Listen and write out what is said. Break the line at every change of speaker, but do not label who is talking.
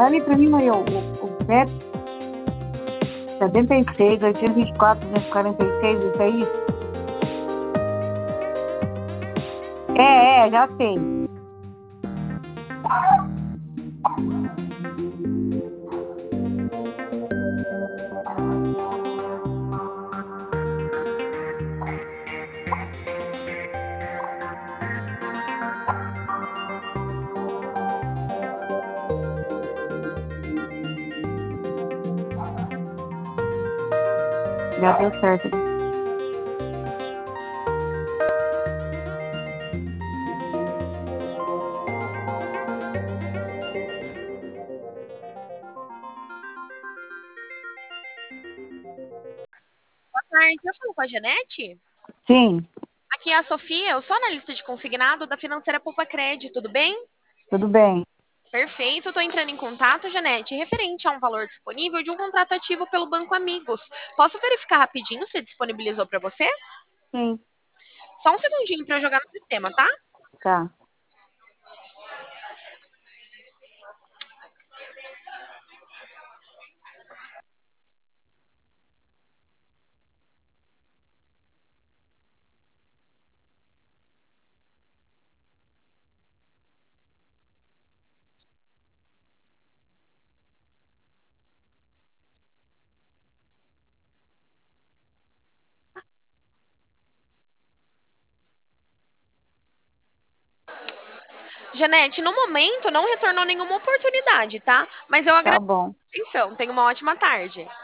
Olha para mim aí, o CEP 76, 824, 246, isso aí? Já sei. Já deu certo aqui.
Boa tarde, eu falo com a Janete?
Sim,
Aqui é a Sofia, eu sou analista de consignado da Financeira Poupa Cred, tudo bem?
tudo bem.
Perfeito, estou entrando em contato, Janete, referente a um valor disponível de um contrato ativo pelo Banco Amigos. Posso verificar rapidinho se disponibilizou para você?
Sim,
Só um segundinho para eu jogar no sistema, tá?
tá.
Janete, no momento não retornou nenhuma oportunidade, tá? Mas eu
Tá
agradeço
bom.
a atenção. Tenha uma ótima tarde.